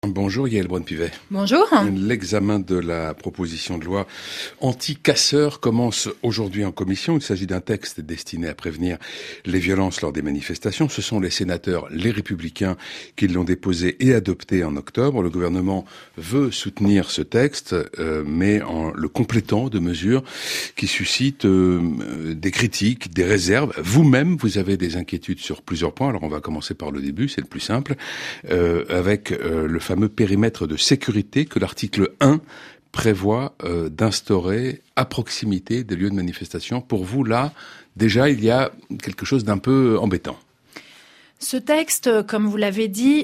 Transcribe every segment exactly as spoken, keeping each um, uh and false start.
Bonjour Yael Braun-Pivet. Bonjour. L'examen de la proposition de loi anti-casseurs commence aujourd'hui en commission. Il s'agit d'un texte destiné à prévenir les violences lors des manifestations. Ce sont les sénateurs, les Républicains, qui l'ont déposé et adopté en octobre. Le gouvernement veut soutenir ce texte, euh, mais en le complétant de mesures qui suscitent euh, des critiques, des réserves. Vous-même, vous avez des inquiétudes sur plusieurs points. Alors on va commencer par le début, c'est le plus simple, euh, avec euh, le fameux périmètre de sécurité que l'article un prévoit euh, d'instaurer à proximité des lieux de manifestation. Pour vous, là, déjà, il y a quelque chose d'un peu embêtant. Ce texte, comme vous l'avez dit,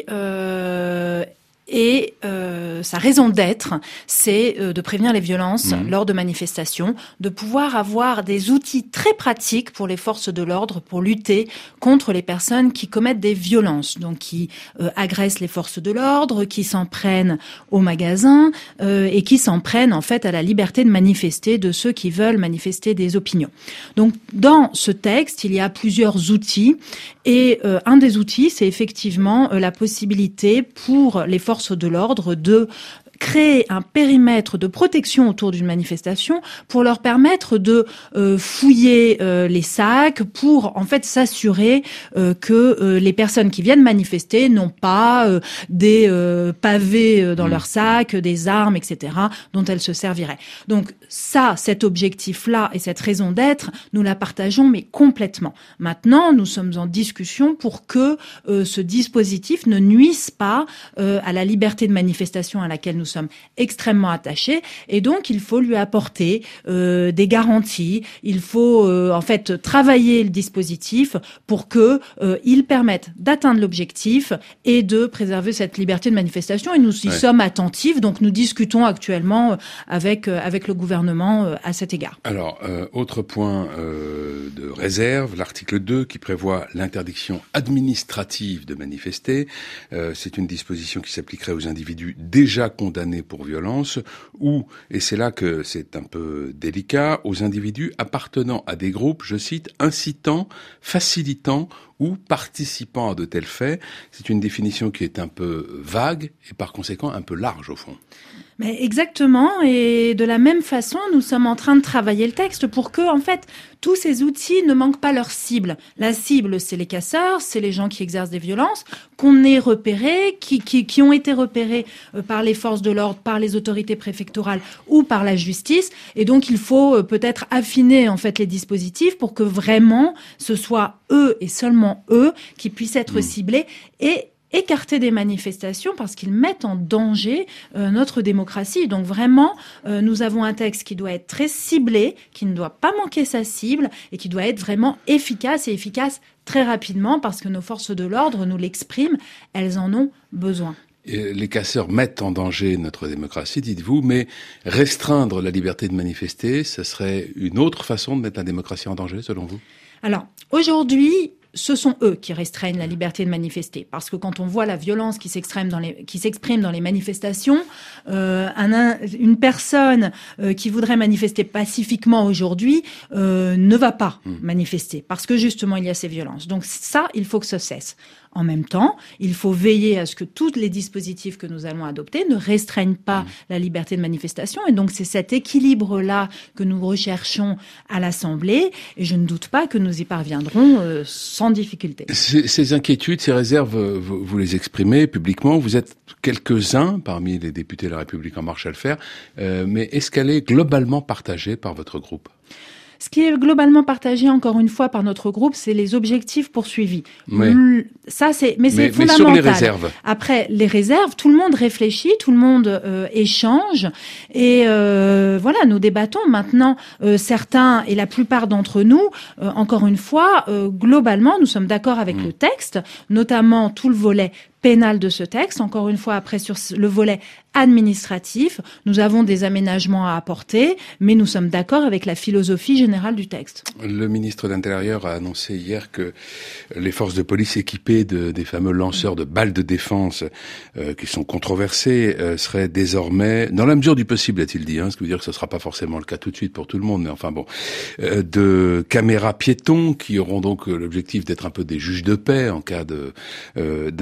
euh, et euh, sa raison d'être, c'est euh, de prévenir les violences mmh. lors de manifestations, de pouvoir avoir des outils très pratiques pour les forces de l'ordre pour lutter contre les personnes qui commettent des violences, donc qui euh, agressent les forces de l'ordre, qui s'en prennent aux magasins euh, et qui s'en prennent en fait à la liberté de manifester de ceux qui veulent manifester des opinions. Donc dans ce texte, il y a plusieurs outils et euh, un des outils, c'est effectivement euh, la possibilité pour les forces de l'ordre de créer un périmètre de protection autour d'une manifestation pour leur permettre de euh, fouiller euh, les sacs, pour en fait s'assurer euh, que euh, les personnes qui viennent manifester n'ont pas euh, des euh, pavés dans mmh. leurs sacs, des armes, et cetera, dont elles se serviraient. Donc ça, cet objectif-là et cette raison d'être, nous la partageons, mais complètement. Maintenant, nous sommes en discussion pour que euh, ce dispositif ne nuise pas euh, à la liberté de manifestation à laquelle nous sommes extrêmement attachés, et donc il faut lui apporter euh, des garanties. Il faut euh, en fait travailler le dispositif pour que euh, il permette d'atteindre l'objectif et de préserver cette liberté de manifestation. Et nous y ouais. sommes attentifs, donc nous discutons actuellement avec euh, avec le gouvernement euh, à cet égard. Alors, euh, autre point euh, de réserve, l'article deux qui prévoit l'interdiction administrative de manifester. Euh, c'est une disposition qui s'appliquerait aux individus déjà condamnés pour violence, ou, et c'est là que c'est un peu délicat, aux individus appartenant à des groupes, je cite, incitant, facilitant ou participant à de tels faits. C'est une définition qui est un peu vague et par conséquent un peu large au fond. Mais exactement, et de la même façon, nous sommes en train de travailler le texte pour que, en fait, tous ces outils ne manquent pas leur cible. La cible, c'est les casseurs, c'est les gens qui exercent des violences, qu'on ait repérés, qui, qui, qui ont été repérés par les forces de l'ordre, par les autorités préfectorales ou par la justice. Et donc, il faut peut-être affiner, en fait, les dispositifs pour que vraiment ce soit eux et seulement eux qui puissent être mmh. ciblés et écarter des manifestations parce qu'ils mettent en danger euh, notre démocratie. Donc vraiment, euh, nous avons un texte qui doit être très ciblé, qui ne doit pas manquer sa cible et qui doit être vraiment efficace et efficace très rapidement parce que nos forces de l'ordre nous l'expriment, elles en ont besoin. Et les casseurs mettent en danger notre démocratie, dites-vous, mais restreindre la liberté de manifester, ce serait une autre façon de mettre la démocratie en danger, selon vous ? Alors, aujourd'hui, ce sont eux qui restreignent la liberté de manifester. Parce que quand on voit la violence qui s'exprime dans les, qui s'exprime dans les manifestations, euh, un, une personne euh, qui voudrait manifester pacifiquement aujourd'hui euh, ne va pas mmh. manifester. Parce que justement, il y a ces violences. Donc ça, il faut que ça cesse. En même temps, il faut veiller à ce que tous les dispositifs que nous allons adopter ne restreignent pas mmh. la liberté de manifestation. Et donc, c'est cet équilibre-là que nous recherchons à l'Assemblée. Et je ne doute pas que nous y parviendrons euh, sans difficulté. Ces, ces inquiétudes, ces réserves, vous, vous les exprimez publiquement. Vous êtes quelques-uns parmi les députés de La République En Marche à le faire. Euh, mais est-ce qu'elle est globalement partagée par votre groupe ? Ce qui est globalement partagé, encore une fois, par notre groupe, c'est les objectifs poursuivis. Oui. Ça, c'est, mais c'est mais, fondamental. Mais sur les réserves. Après, les réserves, tout le monde réfléchit, tout le monde euh, échange, et euh, voilà, nous débattons maintenant. Euh, certains et la plupart d'entre nous, euh, encore une fois, euh, globalement, nous sommes d'accord avec mmh. le texte, notamment tout le volet pénal de ce texte. Encore une fois, après, sur le volet administratif, nous avons des aménagements à apporter, mais nous sommes d'accord avec la philosophie générale du texte. Le ministre de l'Intérieur a annoncé hier que les forces de police équipées de, des fameux lanceurs de balles de défense euh, qui sont controversés euh, seraient désormais, dans la mesure du possible, a-t-il dit, hein, ce qui veut dire que ce ne sera pas forcément le cas tout de suite pour tout le monde, mais enfin bon, euh, de caméras piétons qui auront donc l'objectif d'être un peu des juges de paix en cas de euh, d'incident.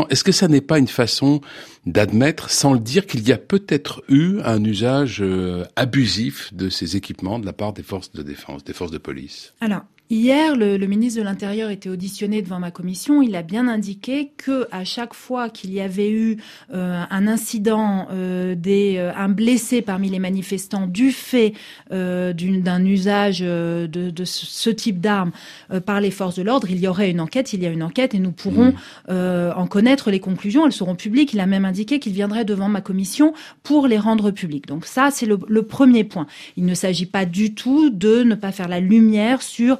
est-ce que ça n'est pas une façon d'admettre, sans le dire, qu'il y a peut-être eu un usage euh, abusif de ces équipements de la part des forces de défense, des forces de police? Alors, hier, le, le ministre de l'Intérieur était auditionné devant ma commission. Il a bien indiqué que à chaque fois qu'il y avait eu euh, un incident, euh, des, euh, un blessé parmi les manifestants du fait euh, d'une, d'un usage euh, de, de ce type d'armes euh, par les forces de l'ordre, il y aurait une enquête. Il y a une enquête et nous pourrons mmh. euh, en connaître les conclusions. Elles seront publiques. Il a même indiqué qu'il viendrait devant ma commission pour les rendre publiques. Donc ça, c'est le, le premier point. Il ne s'agit pas du tout de ne pas faire la lumière sur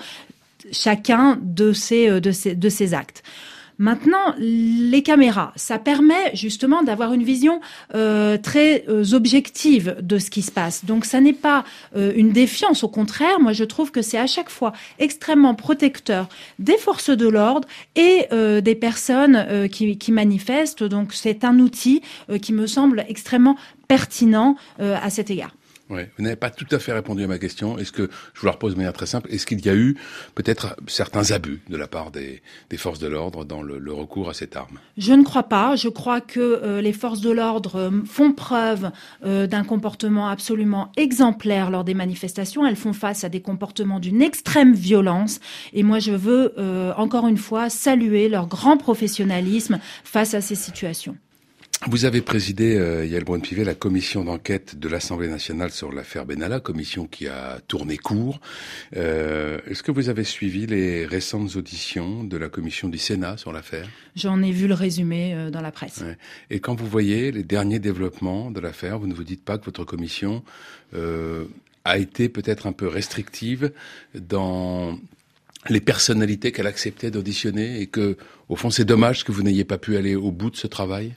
chacun de ces, de ces, de ces actes. Maintenant, les caméras, ça permet justement d'avoir une vision euh, très euh, objective de ce qui se passe. Donc, ça n'est pas euh, une défiance. Au contraire, moi, je trouve que c'est à chaque fois extrêmement protecteur des forces de l'ordre et euh, des personnes euh, qui, qui manifestent. Donc, c'est un outil euh, qui me semble extrêmement pertinent euh, à cet égard. Oui, vous n'avez pas tout à fait répondu à ma question. Est-ce que, je vous la repose de manière très simple, est-ce qu'il y a eu peut-être certains abus de la part des, des forces de l'ordre dans le, le recours à cette arme? Je ne crois pas. Je crois que euh, les forces de l'ordre euh, font preuve euh, d'un comportement absolument exemplaire lors des manifestations. Elles font face à des comportements d'une extrême violence. Et moi, je veux euh, encore une fois saluer leur grand professionnalisme face à ces situations. Vous avez présidé, euh, Yaël Braun-Pivet, la commission d'enquête de l'Assemblée nationale sur l'affaire Benalla, commission qui a tourné court. Euh, est-ce que vous avez suivi les récentes auditions de la commission du Sénat sur l'affaire? J'en ai vu le résumé euh, dans la presse. Ouais. Et quand vous voyez les derniers développements de l'affaire, vous ne vous dites pas que votre commission euh, a été peut-être un peu restrictive dans les personnalités qu'elle acceptait d'auditionner et que, au fond, c'est dommage que vous n'ayez pas pu aller au bout de ce travail?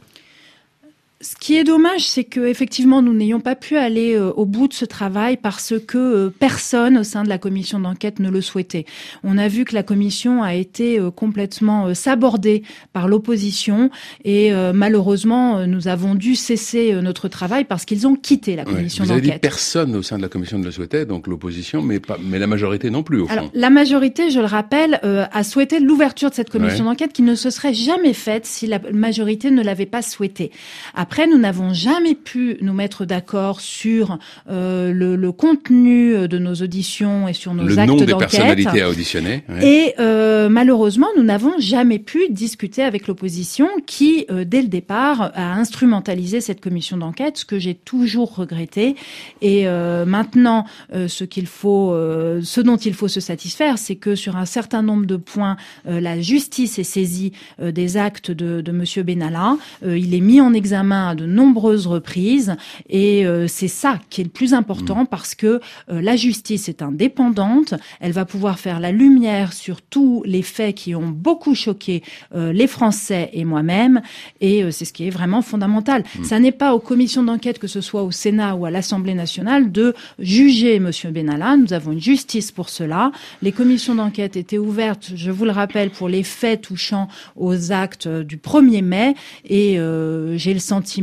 Ce qui est dommage, c'est que effectivement nous n'ayons pas pu aller euh, au bout de ce travail parce que euh, personne au sein de la commission d'enquête ne le souhaitait. On a vu que la commission a été euh, complètement euh, sabordée par l'opposition et euh, malheureusement euh, nous avons dû cesser euh, notre travail parce qu'ils ont quitté la commission ouais, vous d'enquête. Vous avez dit personne au sein de la commission ne le souhaitait, donc l'opposition, mais pas, mais la majorité non plus au fond. Alors la majorité, je le rappelle, euh, a souhaité l'ouverture de cette commission ouais. d'enquête qui ne se serait jamais faite si la majorité ne l'avait pas souhaité. Après, nous n'avons jamais pu nous mettre d'accord sur euh, le, le contenu de nos auditions et sur nos le actes d'enquête. Le nom des d'enquête. personnalités à auditionner. Ouais. Et euh, malheureusement, nous n'avons jamais pu discuter avec l'opposition qui, euh, dès le départ, a instrumentalisé cette commission d'enquête, ce que j'ai toujours regretté. Et euh, maintenant, euh, ce qu'il faut, euh, ce dont il faut se satisfaire, c'est que sur un certain nombre de points, euh, la justice est saisie euh, des actes de, de Monsieur Benalla. Euh, il est mis en examen à de nombreuses reprises et euh, c'est ça qui est le plus important mmh. parce que euh, la justice est indépendante, elle va pouvoir faire la lumière sur tous les faits qui ont beaucoup choqué euh, les Français et moi-même et euh, c'est ce qui est vraiment fondamental. Mmh. Ça n'est pas aux commissions d'enquête, que ce soit au Sénat ou à l'Assemblée nationale, de juger Monsieur Benalla. Nous avons une justice pour cela. Les commissions d'enquête étaient ouvertes, je vous le rappelle, pour les faits touchant aux actes du premier mai et euh, j'ai le sentiment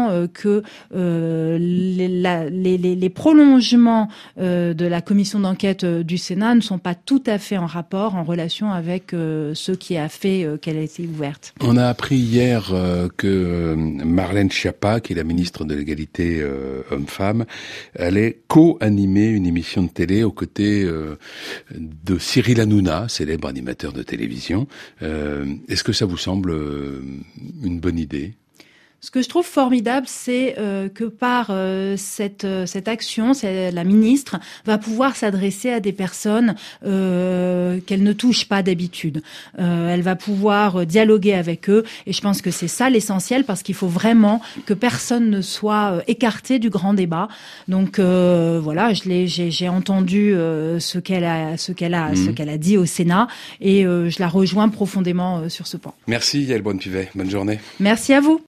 que euh, les, la, les, les prolongements euh, de la commission d'enquête du Sénat ne sont pas tout à fait en rapport, en relation avec euh, ce qui a fait euh, qu'elle a été ouverte. On a appris hier euh, que Marlène Schiappa, qui est la ministre de l'égalité euh, homme-femme, allait co-animer une émission de télé aux côtés euh, de Cyril Hanouna, célèbre animateur de télévision. Euh, est-ce que ça vous semble euh, une bonne idée ? Ce que je trouve formidable, c'est euh, que par euh, cette euh, cette action, c'est, la ministre va pouvoir s'adresser à des personnes euh, qu'elle ne touche pas d'habitude. Euh, elle va pouvoir dialoguer avec eux, et je pense que c'est ça l'essentiel, parce qu'il faut vraiment que personne ne soit écarté du grand débat. Donc euh, voilà, je l'ai, j'ai, j'ai entendu euh, ce qu'elle a, ce qu'elle a, mmh. ce qu'elle a dit au Sénat, et euh, je la rejoins profondément euh, sur ce point. Merci Yaël Braun-Pivet. Bonne journée. Merci à vous.